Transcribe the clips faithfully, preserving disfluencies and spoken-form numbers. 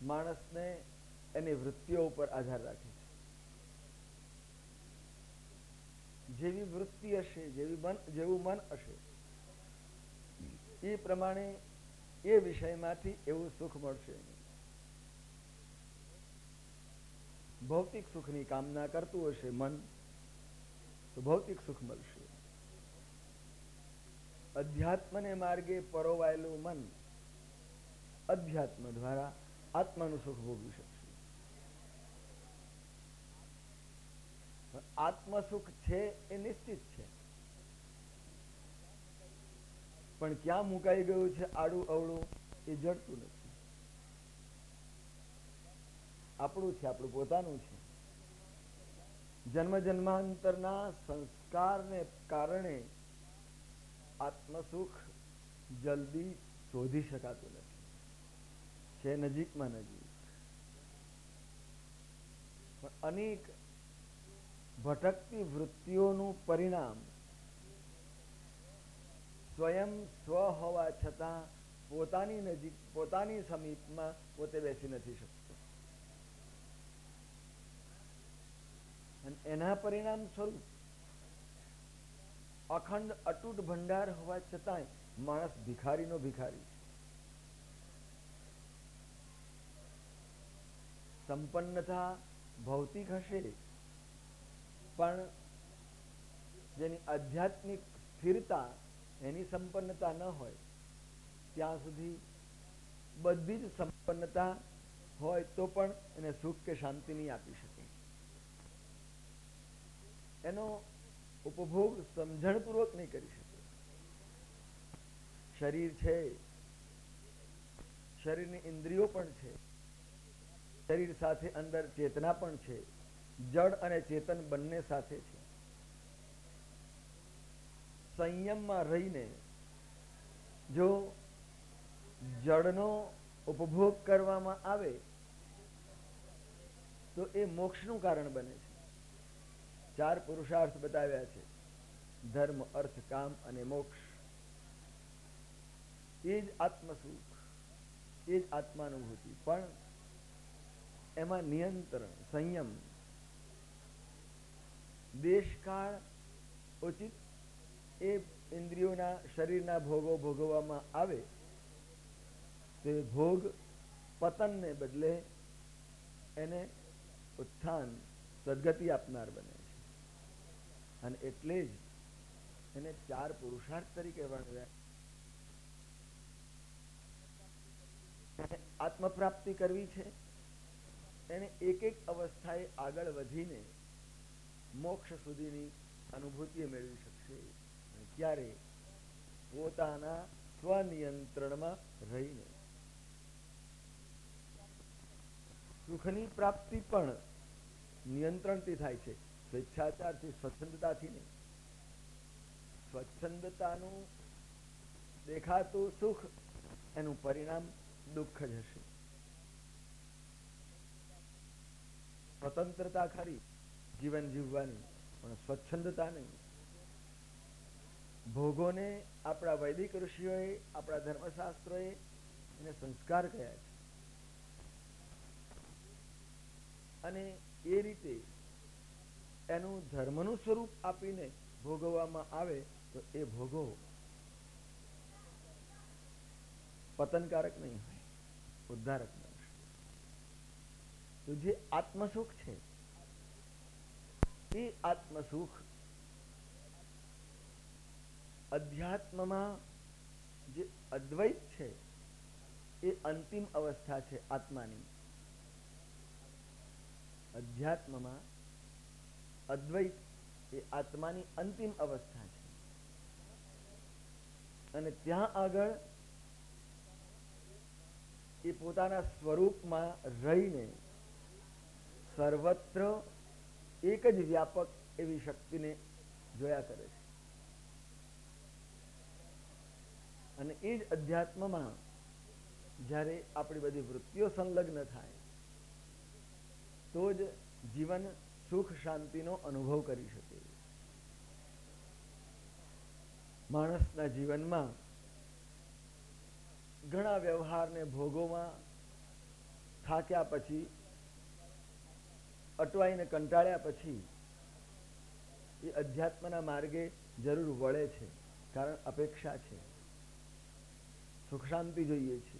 માણસને એની વૃત્તિઓ ઉપર આધાર રાખે છે. જેવી વૃત્તિ હશે, જેવી મન જેવું મન હશે, એ પ્રમાણે એ વિષયમાંથી એવું સુખ મળશે. ભૌતિક સુખની કામના કરતું હશે મન, તો ભૌતિક સુખ મળશે. અધ્યાત્મને માર્ગે પરોવાયેલું મન અધ્યાત્મ દ્વારા આત્માનું સુખ ભોગવી શકશે. આત્મસુખ છે એ નિશ્ચિત છે, પણ ક્યાં મુકાઈ ગયું છે આડું અવળું એ જડતું નથી. આપણું છે, આપણું પોતાનું છે. જન્મ જન્માંતરના સંસ્કારને કારણે આત્મસુખ જલ્દી શોધી શકાતું નથી. છે નજીકમાં નજીક, પણ અનેક ભટકતી વૃત્તિઓનું પરિણામ સ્વયં સ્વ હોવા છતાં પોતાની નજીક, પોતાની સમીપમાં પોતે બેસી નથી શકતો. અને એના પરિણામ સ્વરૂપ અખંડ અતૂટ ભંડાર હોવા છતાંય માણસ ભિખારીનો ભિખારી છે. સંપન્નતા ભૌતિક હશે, પણ જેની આધ્યાત્મિક સ્થિરતા, એની સંપન્નતા ન હોય ત્યાં સુધી બધી જ સંપન્નતા હોય તો પણ એને સુખ કે શાંતિ નહીં આપી શકે. એનો ઉપભોગ સમજણપૂર્વક નહીં કરી શકે. શરીર છે, શરીરની ઇન્દ્રિયો પણ છે, શરીર સાથે અંદર ચેતના પણ છે, જડ અને ચેતન બંને સાથે છે. સંયમમાં રહીને જો જડનો ઉપભોગ કરવામાં આવે તો એ મોક્ષનું કારણ બને છે. ચાર પુરુષાર્થ બતાવ્યા છે: ધર્મ, અર્થ, કામ અને મોક્ષ. એ જ આત્મસુખ, એ જ આત્માનુભૂતિ. પણ એમાં નિયંત્રણ, સંયમ, દેશકાળ ઉચિત એ ઇન્દ્રિયોના, શરીરના ભોગો ભોગવવામાં આવે તો એ ભોગ પતનને બદલે એને ઉત્થાન, સદગતિ આપનાર બને છે. અને એટલે જ એને ચાર પુરુષાર્થ તરીકે વર્ણવ્યા. આત્મપ્રાપ્તિ કરવી છે, એને એક એક અવસ્થાએ આગળ વધીને મોક્ષ સુધીની અનુભૂતિ મેળવી શકશે. ક્યારે? પોતાના સ્વનિયંત્રણમાં રહીને. સુખની પ્રાપ્તિ પણ નિયંત્રણથી થાય છે, સ્વેચ્છાચારથી, સ્વચ્છંદતાથી નહીં. સ્વચ્છંદતાનું દેખાતું સુખ, એનું પરિણામ દુઃખ જ હશે. સ્વતંત્રતા ખરી જીવન જીવવાની, પણ સ્વચ્છંદતા નહીં. ભોગોને આપણા વૈદિક ઋષિઓએ, આપણા ધર્મશાસ્ત્રોએ એને સંસ્કાર કહ્યા છે. અને એ રીતે એનું ધર્મનું સ્વરૂપ આપીને ભોગવવામાં આવે તો એ ભોગો પતનકારક નહીં હોય, ઉદ્ધારક બનશે. તો જે આત્મસુખ છે એ આત્મસુખ અધ્યાત્મમાં જે અદ્વૈત છે એ અંતિમ અવસ્થા છે આત્માની. અધ્યાત્મમાં અદ્વૈત એ આત્માની અંતિમ અવસ્થા છે. અને ત્યાં આગળ એ પોતાના સ્વરૂપમાં રહીને સર્વત્ર એક જ વ્યાપક એવી શક્તિને જોયા કરે છે. અને એ જ અધ્યાત્મમાં જ્યારે આપણી બધી વૃત્તિઓ સંલગ્ન થાય તો જ જીવન સુખ શાંતિનો અનુભવ કરી શકે. માણસના જીવનમાં ઘણા વ્યવહારને ભોગોમાં થાક્યા પછી, અટવાઈને કંટાળ્યા પછી એ અધ્યાત્મના માર્ગે જરૂર વળે છે. કારણ અપેક્ષા છે, સુખ શાંતિ જોઈએ છે.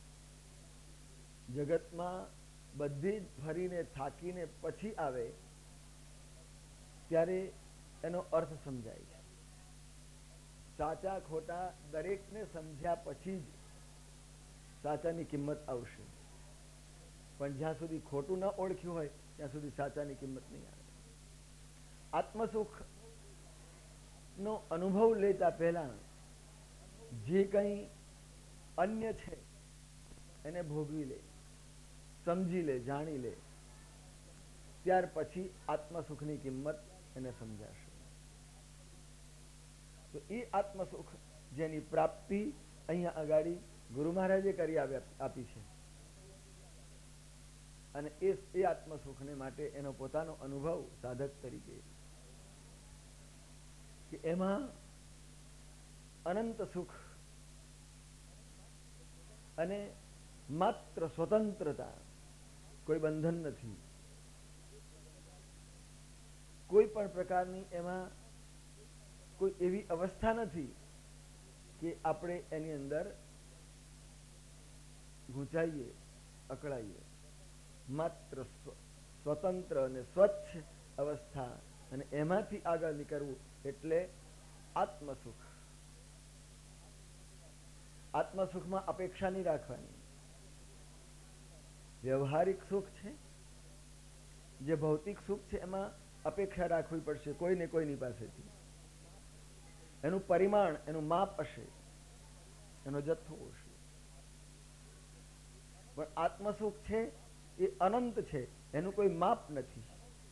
જગતમાં બધી જ ફરીને થાકીને પછી આવે ત્યારે એનો અર્થ સમજાય છે. સાચા ખોટા દરેકને સમજ્યા પછી જ સાચાની કિંમત આવશે. પણ જ્યાં સુધી ખોટું ન ઓળખ્યું હોય ત્યાં સુધી સાચાની કિંમત નહીં આવે. આત્મસુખ નો અનુભવ લેતા પહેલા જે કંઈ અન્ય છે એને ભોગવી લે, સમજી લે, જાણી લે, ત્યાર પછી આત્મસુખની કિંમત એને સમજાશે. તો એ આત્મસુખ જેની પ્રાપ્તિ અહીંયા આગળ ગુરુ મહારાજે કરી આપી છે અને એ એ આત્મસુખને માટે એનો પોતાનો અનુભવ સાધક તરીકે કે એમાં અનંત સુખ અને માત્ર સ્વતંત્રતા, કોઈ બંધન નથી, કોઈ પણ પ્રકારની એમાં કોઈ એવી અવસ્થા નથી કે આપણે એની અંદર ગૂંચાઈએ, અકળાઈએ. માત્ર સ્વતંત્ર અને સ્વચ્છ અવસ્થા અને એમાંથી આગળ નીકળવું એટલે આત્મસુખ. આત્મસુખમાં અપેક્ષા નહીં રાખવાની. વ્યવહારિક સુખ છે, જે ભૌતિક સુખ છે, એમાં અપેક્ષા રાખવી પડશે કોઈને કોઈની પાસેથી. એનું પરિમાણ, એનું માપ હશે, એનો જથ્થો હશે. પણ આત્મસુખ છે એ અનંત છે, એનું કોઈ માપ નથી.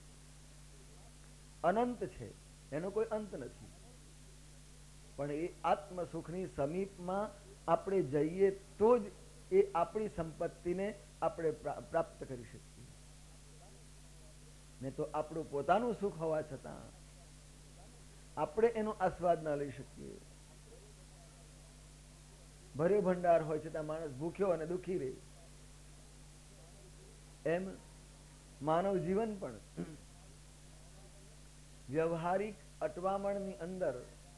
અનંત છે, એનો કોઈ અંત નથી. પણ એ આત્મસુખની સમીપમાં આપણે જઈએ તો જ એ આપણી સંપત્તિને આપણે પ્રાપ્ત કરી શકીએ. ને તો આપણું પોતાનું સુખ હોવા છતાં આપણે એનો આસ્વાદ ના લઈ શકીએ. ભર્યો ભંડાર હોય છતાં માણસ ભૂખ્યો અને દુઃખી રહે. એમ માનવ જીવન પણ વ્યવહારિક અટવામણની અંદર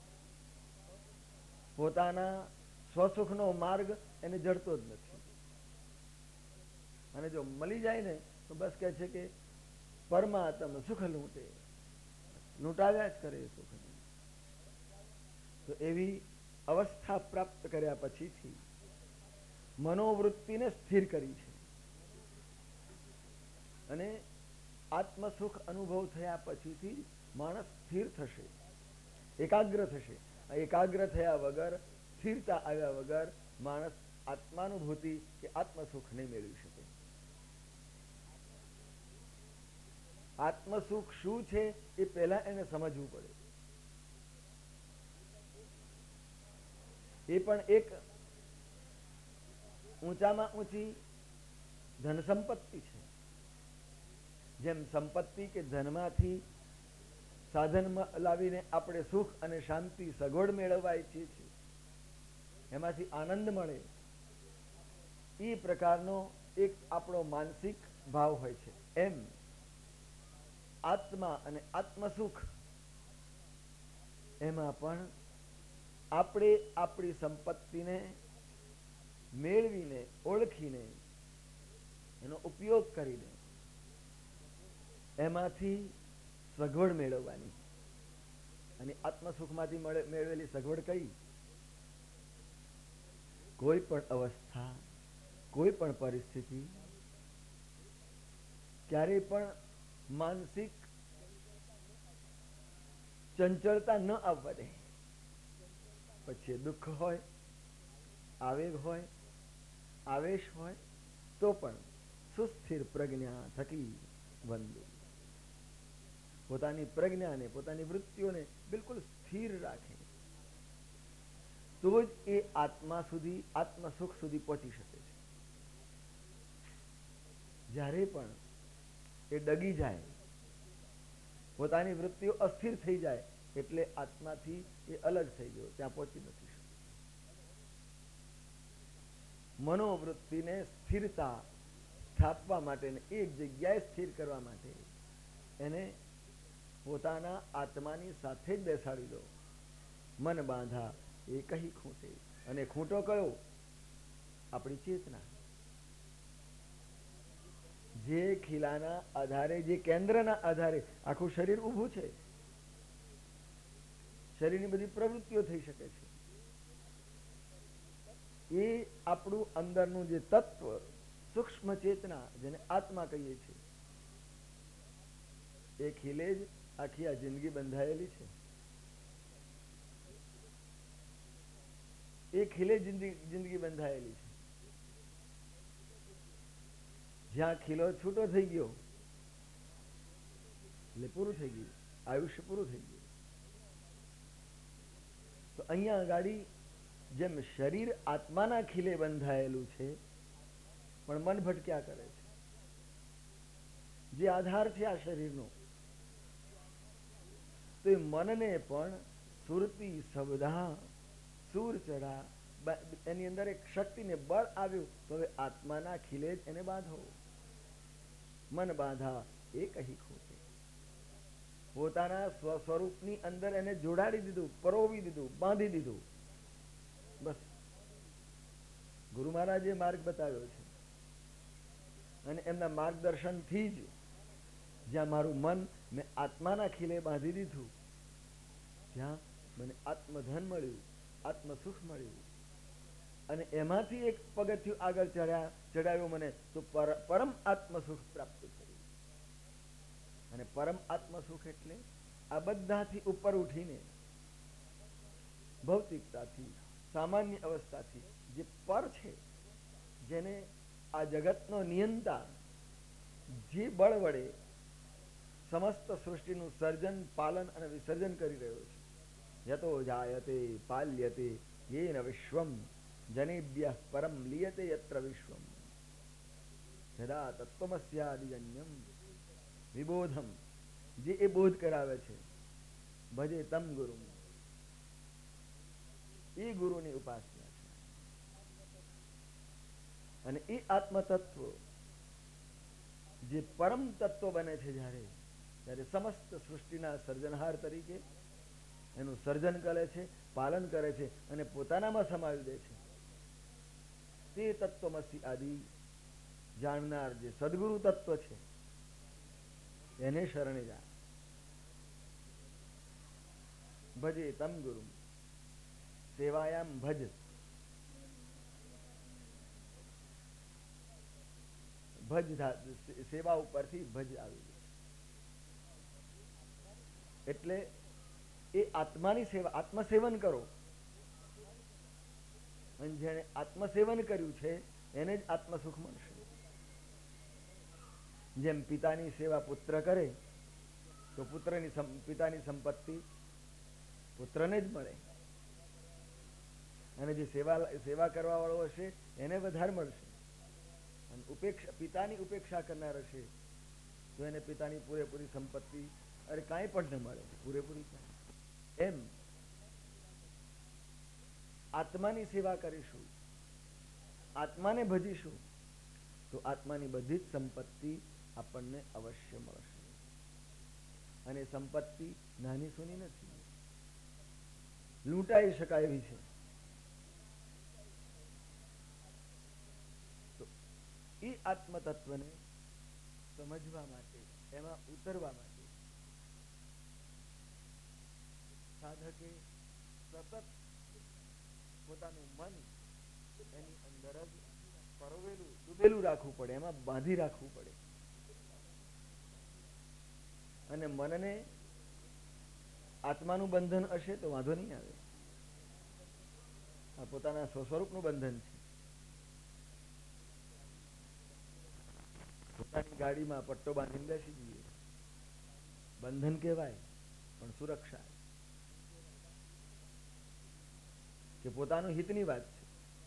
પોતાના સ્વસુખનો માર્ગ એને જડતો જ નથી. અને જો મળી જાય ને તો બસ કહે છે કે પરમાત્મ સુખ લૂંટે, લૂંટાવ્યા જ કરે સુખને. તો એવી અવસ્થા પ્રાપ્ત કર્યા પછીથી મનોવૃત્તિને સ્થિર કરી છે અને આત્મસુખ અનુભવ થયા પછીથી માણસ સ્થિર થશે, એકાગ્ર થશે. એકાગ્ર થયા વગર, સ્થિરતા આવ્યા વગર માણસ આત્માનુભૂતિ કે આત્મસુખ નહીં મેળવી શકે. આત્મસુખ શું છે એ પહેલા એને સમજવું પડે. એ પણ એક ઊંચામાં ઊંચી ધન સંપત્તિ છે. જેમ સંપત્તિ કે ધનમાંથી સાધન લાવીને આપણે સુખ અને શાંતિ, સગવડ મેળવવા ઈચ્છીએ છીએ, એમાંથી આનંદ મળે, એ પ્રકારનો એક આપણો માનસિક ભાવ હોય છે. એમ આત્મા અને આત્મસુખ એમાં પણ આપણે આપણી સંપત્તિને મેળવીને, ઓળખીને, એનો ઉપયોગ કરીને એમાંથી સગવડ મેળવવાની. અને આત્મસુખમાંથી મેળવેલી સગવડ કઈ? કોઈ પણ અવસ્થા, કોઈ પણ પરિસ્થિતિ, ક્યારેય પણ માનસિક ચંચળતા ન આવવા દે. પછી દુઃખ હોય, આવેગ હોય, આવેશ હોય, તો પણ સુસ્થિર પ્રજ્ઞા થકી વંદુ. પોતાની પ્રજ્ઞાને, પોતાની વૃત્તિઓને બિલકુલ સ્થિર રાખે તો જ એ આત્મા સુધી, આત્મસુખ સુધી પહોંચી શકે છે. જ્યારે પણ એ ડગી જાય, પોતાની વૃત્તિઓ અસ્થિર થઈ જાય, એટલે આત્માથી એ અલગ થઈ ગયો, ત્યાં પહોંચી નથી શકતો. મનોવૃત્તિને સ્થિરતા, સ્થાપવા માટે ને એક જગ્યાએ સ્થિર કરવા માટે એને પોતાના આત્માની સાથે જ બેસાડી દો. મન બાંધા એ કહી ખૂંટે. અને ખૂંટો કયો? આપણી ચેતના. જે ખીલાના આધારે, જે કેન્દ્રના આધારે આખું શરીર ઊભું છે, શરીરની બધી પ્રવૃત્તિઓ થઈ શકે છે, એ આપણું અંદરનું જે તત્વ, સૂક્ષ્મ ચેતના, જેને આત્મા કહીએ છીએ, એ ખીલે જ આખી આ જિંદગી બંધાયેલી છે. એ ખીલે જિંદગી જિંદગી બંધાયેલી છે. જ્યાં ખીલો છૂટો થઈ ગયો એટલે પૂરું થઈ ગયું, આયુષ્ય પૂરું થઈ ગયું. તો અહીંયા ગાડી જેમ શરીર આત્માના ખીલે બંધાયેલું છે, પણ મન ભટક્યા કરે છે. જે આધાર છે આ શરીરનો, તો એ મનને પણ સુરતી સબધા સૂર ચડા, એની અંદર એક શક્તિને બળ આવ્યું, તો હવે આત્માના ખીલે જ એને બાંધો. મન બાંધા એ કહી ખૂટે. પોતાના સ્વ સ્વરૂપની અંદર એને જોડાડી દીધું, પરોવી દીધું, બાંધી દીધું. બસ ગુરુ મહારાજે માર્ગ બતાવ્યો છે, અને એમના માર્ગદર્શનથી જ જ્યાં મારું મન મેં આત્માના ખીલે બાંધી દીધું, ત્યાં મને આત્મધન મળ્યું, આત્મસુખ મળ્યું. અને એમાંથી એક પગથિયું આગળ ચડ્યા ચડાવ્યું મને, તો પરમ આત્મસુખ પ્રાપ્ત થયું. અને પરમ આત્મસુખ એટલે આ બધાથી ઉપર ઉઠીને ભૌતિકતાથી, સામાન્ય અવસ્થાથી જે પર છે, જેને આ જગતનો નિયંતા જે બળ વડે સમસ્ત સૃષ્ટિનું સર્જન, પાલન અને વિસર્જન કરી રહ્યો છે. યતો જાયતે પાલ્યતે યેન વિશ્વમ જનેભ્યઃ પરમ લીયતે યત્ર વિશ્વમ યદા તત્વમસ્યાદિજન્યમ વિબોધમ, જે એ બોધ કરાવે છે. ભજે તમ ગુરુ, એ ગુરુની ઉપાસના છે. અને એ આત્મતત્વ જે પરમ તત્વ બને છે જ્યારે ત્યારે સમસ્ત સૃષ્ટિના સર્જનહાર તરીકે એનું સર્જન કરે છે, પાલન કરે છે, અને પોતાનામાં સમાવી દે છે. તે તત્વમસી આદિ જાણનાર જે સદગુરુ તત્વ છે, એને શરણે જા. ભજે તમ ગુરુ, સેવાયામ ભજ. ભજ સેવા ઉપરથી ભજ આવી ગઈ. એટલે એ આત્માની સેવા, આત્મસેવન કરો. અને જેને આત્મસેવન કર્યું છે એને જ આત્મસુખ મળશે. જેમ પિતાની સેવા પુત્ર કરે તો પુત્રની પિતાની સંપત્તિ પુત્રને જ મળે, અને જે સેવા સેવા કરવા વાળો હશે એને વધારે મળશે. અને ઉપેક્ષા, પિતાની ઉપેક્ષા કરનાર હશે તો એને પિતાની પૂરેપૂરી સંપત્તિ અરે કાંઈ પણ ન મળે, પૂરેપૂરી કાંઈ. એમ આત્માની સેવા કરીશું, આત્માને ભજીશું, તો આત્માની બધી જ સંપત્તિ આપણને અવશ્ય મળશે. અને સંપત્તિ નાની સૂની નથી, લૂંટાઈ શકાય એવી છે. તો એ આત્મતત્વને સમજવા માટે, એમાં ઉતરવા માટે સાધકે સતત પોતાનું મન એની અંદર જ પરોવેલું, ડૂબેલું રાખવું પડે, એમાં બાંધી રાખવું પડે. અને મનને આત્માનું બંધન હશે તો વાંધો નહીં આવે. આ પોતાના સ્વસ્વરૂપનું બંધન છે. પોતાની ગાડીમાં પટ્ટો બાંધીને બેસી જઈએ, બંધન કહેવાય, પણ સુરક્ષા કે પોતાનું હિતની વાત છે.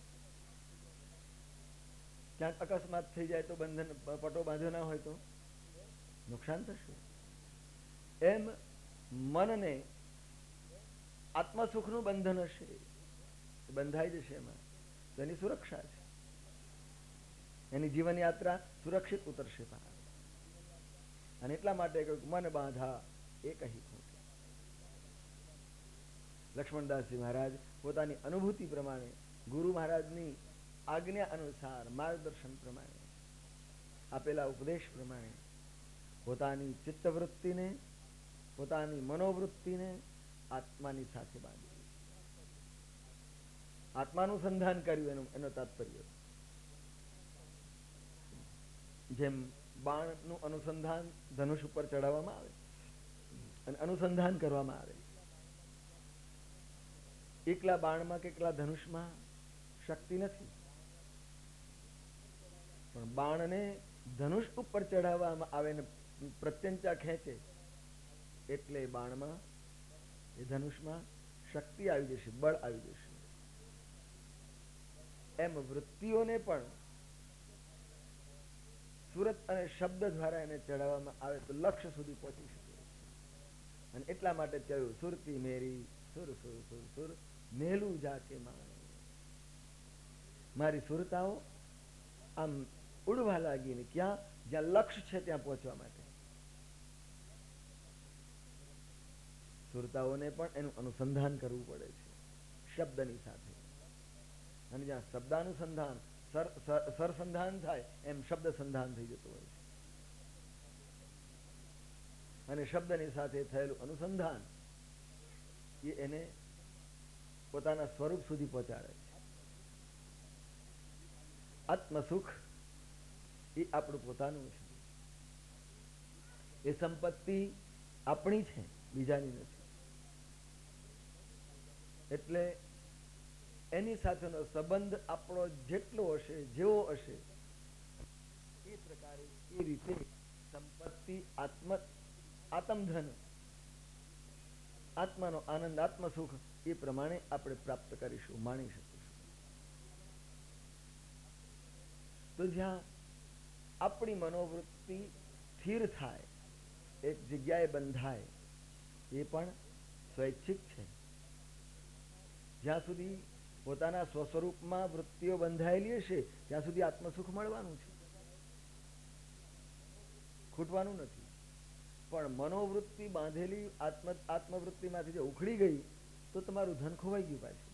ક્યાંક અકસ્માત થઈ જાય તો બંધન, પટ્ટો બાંધ્યો ના હોય તો નુકસાન થશે. એમ મનને આત્મસુખનું બંધન હશે, બંધાઈ જશે એમાં, તો એની સુરક્ષા છે. એની જીવન યાત્રા સુરક્ષિત ઉતરશે પાર. અને એટલા માટે કહ્યું મન બાંધા એ કહી ખોટે. લક્ષ્મણદાસજી મહારાજ પોતાની અનુભૂતિ પ્રમાણે, ગુરુ મહારાજની આજ્ઞા અનુસાર, માર્ગદર્શન પ્રમાણે, આપેલા ઉપદેશ પ્રમાણે પોતાની ચિત્તવૃત્તિને, પોતાની મનોવૃત્તિને આત્માની સાથે બાંધી, આત્માનું સંધાન કર્યું. એનું એનો તાત્પર્ય જેમ બાણનું અનુસંધાન ધનુષ ઉપર ચડાવવામાં આવે અને અનુસંધાન કરવામાં આવે. એકલા બાણમાં કે એકલા ધનુષમાં શક્તિ નથી, પણ બાણને ધનુષ ઉપર ચડાવવામાં આવે ને પ્રત્યંચા ખેંચે એટલે બાણમાં, એ ધનુષમાં શક્તિ આવી જશે, બળ આવી જશે. એમ વૃત્તિઓને પણ સુરત અને શબ્દ દ્વારા એને ચડાવવામાં આવે તો લક્ષ્ય સુધી પહોંચી શકે. અને એટલા માટે કહ્યું સુરતી મેરી સુર સુર સુર સુર મેલું જાકે માણે. મારી સુરતાઓ આમ ઉડવા લાગીને ક્યાં, જ્યાં લક્ષ્ય છે ત્યાં પહોંચવા માટે. સુરતાઓને પણ એનું અનુસંધાન કરવું પડે છે શબ્દની સાથે. અને જ્યાં શબ્દાનુસંધાન સરસંધાન થાય એમ શબ્દ સંધાન થઈ જતું હોય છે. અને શબ્દની સાથે થયેલું અનુસંધાન એ એને પોતાના સ્વરૂપ સુધી પહોંચાડે છે. આત્મસુખ એ આપણું પોતાનું છે. એ સંપત્તિ આપણી છે, બીજાની નથી. એટલે એની સાથેનો સંબંધ આપણો જેટલો હશે, જેવો હશે, એ પ્રકારે, એ રીતે સંપત્તિ, આત્મ આત્મધન, આત્માનો આનંદ, આત્મસુખ એ પ્રમાણે આપણે પ્રાપ્ત કરીશું, માણી શકીશું. તો જ્યાં આપણી મનોવૃત્તિ સ્થિર થાય, એક જગ્યાએ બંધાય, એ પણ સ્વૈચ્છિક છે. જ્યાં સુધી પોતાના સ્વસ્વરૂપમાં વૃત્તિઓ બંધાયેલી હશે ત્યાં સુધી આત્મસુખ મળવાનું છે, ખૂટવાનું નથી. પણ મનોવૃત્તિ બાંધેલી આત્મ આત્મવૃત્તિમાંથી જે ઉખડી ગઈ તો તમારું ધન ખોવાઈ ગયું, પાછું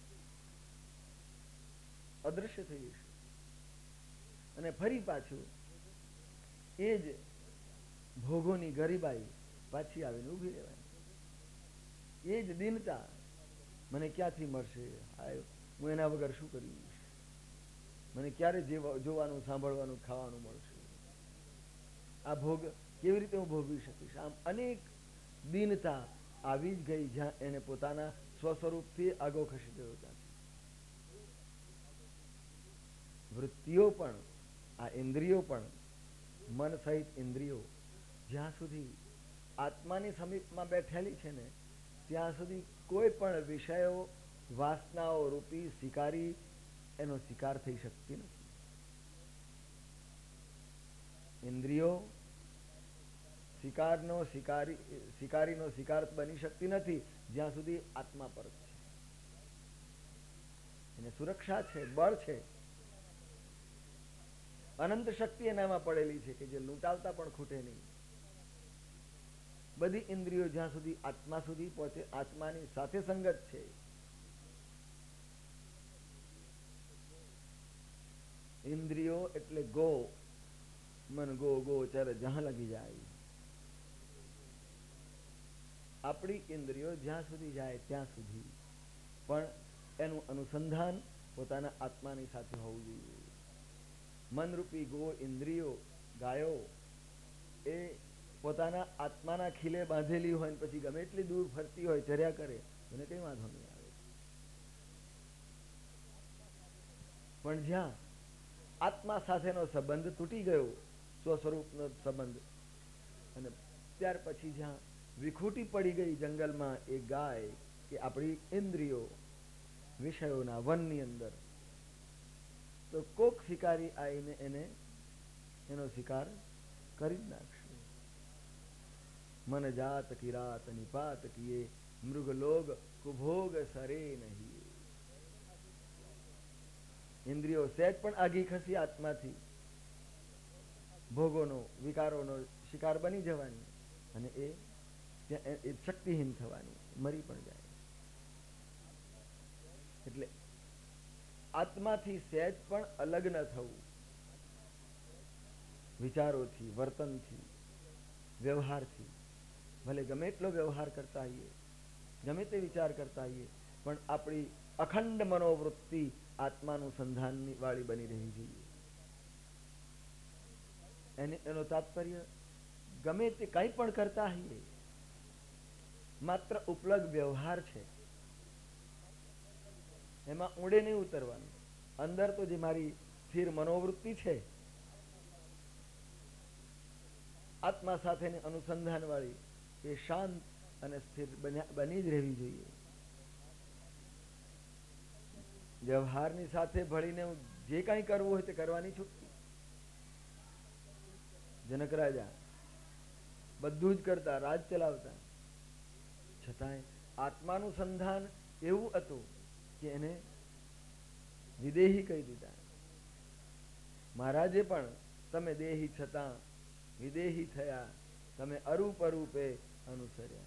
અદૃશ્ય થઈ જશે. અને ફરી પાછું એ જ ભોગોની ગરીબાઈ પાછી આવીને ઊભી રહેવાની. એ જ દીનતા મને ક્યાંથી મળશે, હું એના વગર શું કરીશ, મને ક્યારે જોવાનું, સાંભળવાનું, ખાવાનું મળશે, આ ભોગ કેવી રીતે હું ભોગવી શકીશ. આમ અનેક દીનતા આવી જ ગઈ જ્યાં એને પોતાના સ્વસ્વરૂપથી આગો ખસી ગયો. ત્યાંથી વૃત્તિઓ પણ, આ ઇન્દ્રિયો પણ, મન સહિત ઇન્દ્રિયો જ્યાં સુધી આત્માની સમીપમાં બેઠેલી છે ને ત્યાં સુધી કોઈ પણ વિષયો, વાસનાઓ રૂપી શિકારી એનો શિકાર થઈ શકતી નથી. ઇન્દ્રિયો શિકારનો શિકારી શિકારીનો શિકાર બની શકતી નથી જ્યાં સુધી આત્મા પર છે. એને સુરક્ષા છે, બળ છે, અનંત શક્તિ એનામાં પડેલી છે કે જે લૂંટાવતા પણ ખૂટે નહીં. બધી ઇન્દ્રિયો જ્યાં સુધી આત્મા સુધી પહોંચે, આત્માની સાથે સંગત છે, ઇન્દ્રિયો એટલે ગો, મન ગો ગોચર જહાં લગી જાય. આપણી ઇન્દ્રિયો જ્યાં સુધી જાય ત્યાં સુધી પણ એનું અનુસંધાન પોતાના આત્માની સાથે હોવું જોઈએ. મનરૂપી ગો, ઇન્દ્રિયો, ગાયો એ પોતાના આત્માના ખીલે બાંધેલી હોય ને પછી ગમે એટલી દૂર ફરતી હોય, ચર્યા કરે, એને કઈ વાંધો નહીં આવે. પણ જ્યાં આત્મા સાથેનો સંબંધ તૂટી ગયો, સ્વસ્વરૂપનો સંબંધ, અને ત્યાર પછી જ્યાં વિખૂટી પડી ગઈ જંગલમાં એ ગાય કે આપણી ઇન્દ્રિયો વિષયોના વનની અંદર, તો કોક શિકારી આવીને એને એનો શિકાર કરી જ નાખશે. મન જાત કી રાત નિપાત કિએ, મૃગ લોગ કુભોગ સરે નહીં. ઇન્દ્રિયો સહેજ પણ આગી ખસી આત્માથી ભોગોનો વિકારોનો શિકાર બની જવાની અને એ ત્યાં એ શક્તિહીન થવાની, મરી પણ જાય. એટલે આત્માથી સહેજ પણ અલગ ન થવું, વિચારોથી, વર્તનથી, વ્યવહારથી. ભલે ગમે એટલો વ્યવહાર કરતા હોઈએ, ગમે તે વિચાર કરતા હોઈએ, પણ આપણી અખંડ મનોવૃત્તિ આત્માનું સંધાનની વાળી બની રહેવી જોઈએ. એને એનો તાત્પર્ય ગમે તે કંઈ પણ કરતા હોઈએ માત્ર ઉપલબ્ધ વ્યવહાર છે, એમાં ઊંડે નહીં ઉતરવાનું. અંદર તો જે મારી સ્થિર મનોવૃત્તિ છે આત્મા સાથેની અનુસંધાન વાળી, એ શાંત અને સ્થિર બની જ રહેવી જોઈએ. વ્યવહારની સાથે ભળીને જે કાંઈ કરવું હોય તે કરવાની છૂટકી. જનક રાજા બધું જ કરતા, રાજ ચલાવતા, છતાંય આત્માનું સંધાન એવું હતું કે એને વિદેહી કહી દીધા. મહારાજે પણ તમે દેહી છતાં વિદેહી થયા, તમે અરૂપ અરૂપે અનુસર્યા.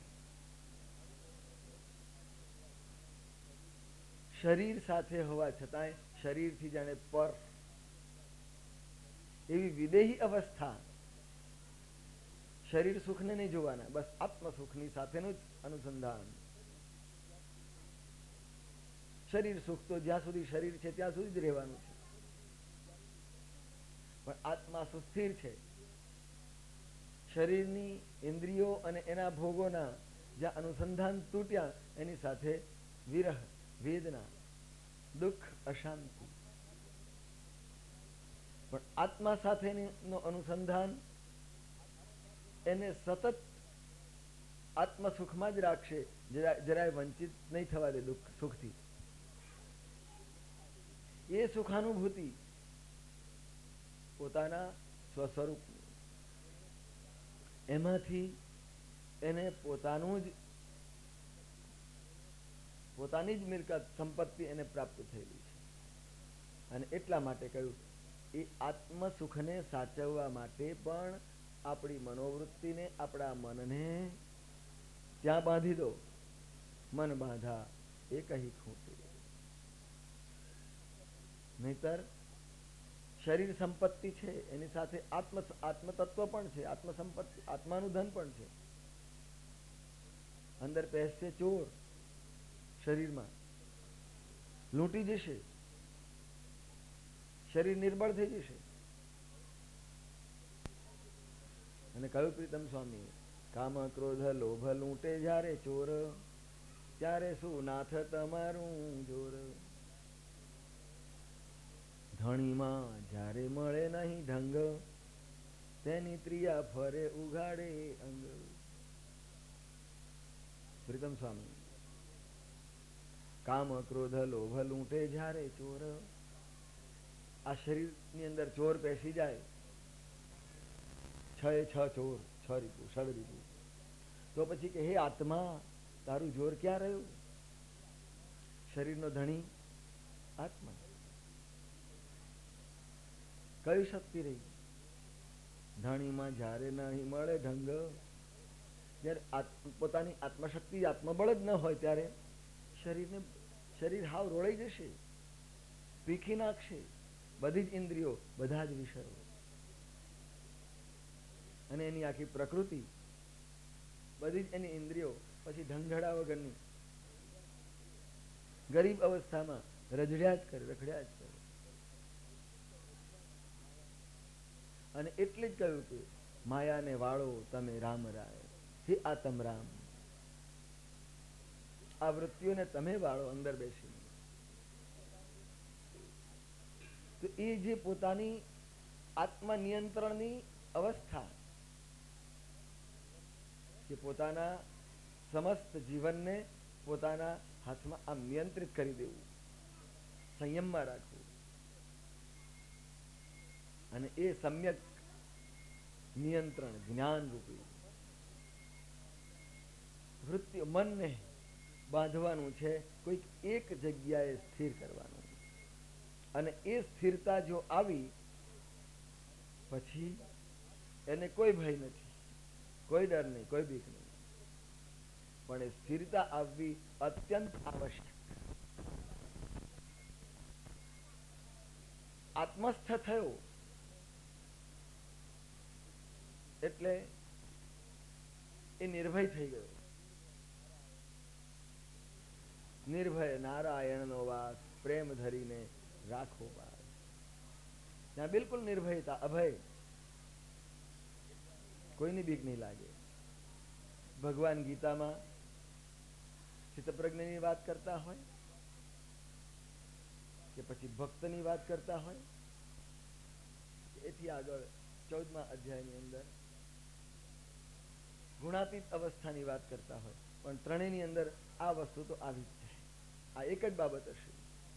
શરીર સાથે હોવા છતાંય શરીરથી જાણે પર, એવી વિદેહી અવસ્થા. શરીર સુખને નહીં જોવાના, બસ આત્મ સુખની સાથેનું જ અનુસંધાન. શરીર સુખ તો જ્યાં સુધી શરીર છે ત્યાં સુધી જ રહેવાનું છે, પણ આત્મા સુસ્થિર છે. શરીરની ઇન્દ્રિયો અને એના ભોગોના જ્યાં અનુસંધાન તૂટ્યા, એની સાથે વિરહ, વેદના, દુઃખ, અશાંતિ. પણ આત્મા સાથેનો અનુસંધાન એને સતત આત્મ સુખમાં જ રાખશે, જરાય વંચિત નહીં થવા દે દુઃખ સુખથી. એ સુખાનુભૂતિ પોતાના સ્વસ્વરૂપની, એમાંથી એને પોતાનું જ પોતાની જ મિલકત, સંપત્તિ એને પ્રાપ્ત થયેલી છે. અને એટલા માટે કહ્યું, એ આત્મ સુખને સાચવવા માટે પણ આપણી મનોવૃત્તિને, આપણા મનને ત્યાં બાંધી દો. મન બાંધા એ કહી ખૂટે. નહીતર શરીર સંપત્તિ છે, એની સાથે આત્મ આત્મતત્વ પણ છે, આત્મ સંપત્તિ, આત્માનું ધન પણ છે. અંદર પહેરશે ચોર, શરીરમાં લૂંટી જશે, શરીર નિર્બળ થઈ જશે. અને કહ્યું પ્રીતમ સ્વામી, કામ ક્રોધ લોભ લૂંટે જ્યારે ચોર, ત્યારે શું નાથ તમારું જોર. ધણીમાં જ્યારે મળે નહીં ઢંગ, તેની ત્રિયા ફરે ઉઘાડે અંગ. પ્રીતમ સ્વામી, કામ ક્રોધ લોભ લૂંટે જ્યારે ચોર. આ શરીરની અંદર ચોર પેસી જાય, છ એ છ ચોર, છ રીપુ, ષડ રીપુ. તો પછી કે હે આત્મા, તારું જોર ક્યાં રહ્યું? શરીરનો ધણી આત્મા. કઈ શક્તિ રહી? ધણીમાં જ્યારે નહીં મળે ઢંગ, જ્યારે પોતાની આત્મશક્તિ, આત્મબળ જ ન હોય ત્યારે શરીરને શરીર હાવ રોળાઈ જશે, પીખી નાખશે. બધી જ ઇન્દ્રિયો, બધા જ વિષયો, અને એની આખી પ્રકૃતિ, બધી જ એની ઇન્દ્રિયો પછી ઢંઢડા વગરની ગરીબ અવસ્થામાં રજડ્યા જ કરે, રખડ્યા જ કરે. અને એટલે જ કહ્યું કે માયાને વાળો તમે રામ રાય, હે આતમ રામ. આ વૃત્તિઓને તમે વાળો અંદર બેસીને. તો એ જે પોતાની આત્મનિયંત્રણની અવસ્થા, કે પોતાના સમસ્ત જીવનને પોતાના હાથમાં આમ નિયંત્રિત કરી દેવું, સંયમમાં રાખવું, અને એ સમ્યક નિયંત્રણ જ્ઞાન રૂપી વૃત્તિ, મનને બાંધવાનું છે, કોઈક એક જગ્યાએ સ્થિર કરવાનું. અને એ સ્થિરતા જો આવી, પછી એને કોઈ ભય નથી, કોઈ ડર નહીં, કોઈ બીક નહીં, પણ એ સ્થિરતા આવવી અત્યંત આવશ્યક. આત્મસ્થ થયો એટલે એ નિર્ભય થઈ ગયો. નિર્ભય નારાયણનો વાસ, પ્રેમ ધરીને રાખો વાસ. ત્યાં બિલકુલ નિર્ભયતા, અભય, કોઈની બીક નહીં લાગે. ભગવાન ગીતામાં ચિત્તપ્રજ્ઞની વાત કરતા હોય કે પછી ભક્તની વાત કરતા હોય, એથી આગળ ચૌદમા અધ્યાયની અંદર ગુણાતીત અવસ્થાની વાત કરતા હોય, પણ ત્રણેયની અંદર આ વસ્તુ તો આવી જ છે. આ એક જ બાબત હશે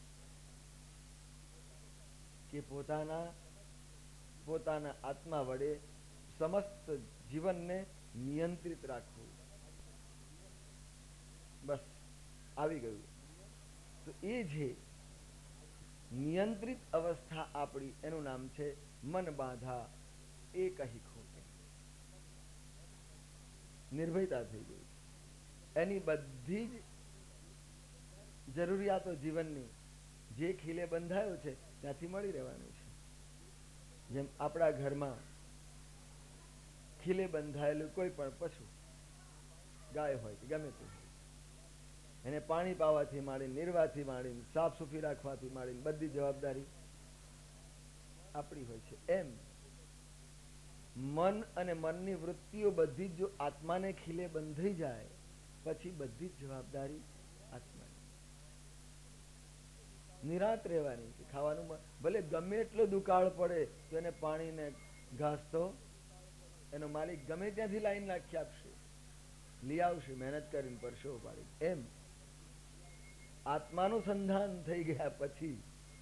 કે પોતાના પોતાના આત્મા વડે સમસ્ત જીવનને નિયંત્રિત રાખવું. બસ આવી ગયું. તો એ જે નિયંત્રિત અવસ્થા આપણી, એનું નામ છે મન બાંધા એ કહી ખોટે. નિર્ભયતા થઈ ગઈ. એની બધી જ જરૂરિયાતો જીવનની જે ખીલે બંધાયો છે ત્યાંથી મળી રહેવાનું છે. જેમ આપણા ઘરમાં ખીલે બંધાયેલું કોઈ પણ પશુ, ગાય હોય કે ગમે તે હોય, એને પાણી પાવાથી માંડીને, નિર્વાહથી માંડીને, સાફ સુફી રાખવાથી માંડીને બધી જવાબદારી આપણી હોય છે. એમ મન અને મનની વૃત્તિઓ બધી જ જો આત્માને ખીલે બંધાઈ જાય પછી બધી જ જવાબદારી આત્માની. નિરાંત રહેવાની છે. ખાવાનું ભલે ગમે એટલો દુકાળ પડે તો એને પાણી ને ઘાસ તો એનો માલિક ગમે ત્યાંથી લાઈન નાખી આપશે, લઈ આવશે મહેનત કરીને, પરસો પાડી. એમ આત્માનું સંધાન થઈ ગયા પછી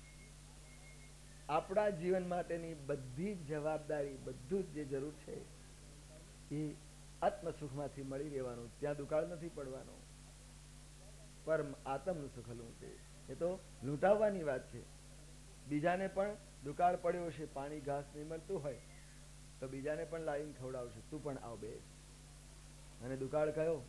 આપણા જીવન માટેની બધી જ જવાબદારી, બધું જ જે જરૂર છે એ આત્મ સુખમાંથી મળી રહેવાનું. ત્યાં દુકાળ નથી પડવાનો. પરમ આત્મ સુખ લૂંટે, એ તો લૂંટાવવાની વાત છે. બીજાને પણ દુકાળ પડ્યો છે, પાણી ઘાસ નહીં મળતું હોય તો બીજાને પણ લાવીને ખવડાવશે, તું પણ આવ બેસ. અને દુકાળ કયો?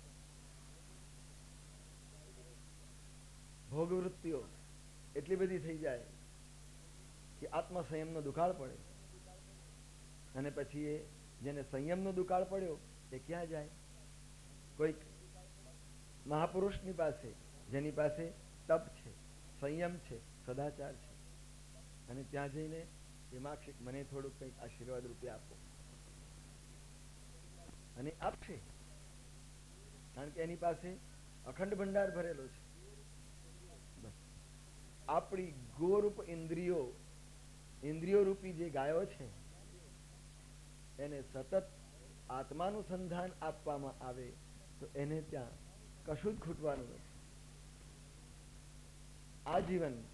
ભોગવૃત્તિઓ એટલી બધી થઈ જાય કે આત્મસંયમનો દુકાળ પડે. અને પછી એ જેને સંયમનો દુકાળ પડ્યો એ ક્યાં જાય? કોઈક મહાપુરુષની પાસે, જેની પાસે તપ છે, સંયમ છે, સદાચાર છે, અને ત્યાં જઈને એ માગશે મને થોડુંક કંઈક આશીર્વાદ રૂપે આપો, અને આપશે. કારણ કે એની પાસે અખંડ ભંડાર ભરેલો છે. બસ આપણી ગોરૂપ ઇન્દ્રિયો, ઇન્દ્રિયો રૂપી જે ગાયો છે એને સતત આત્માનું સંધાન આપવામાં આવે તો એને ત્યાં કશું જ ખૂટવાનું નથી. આ જીવન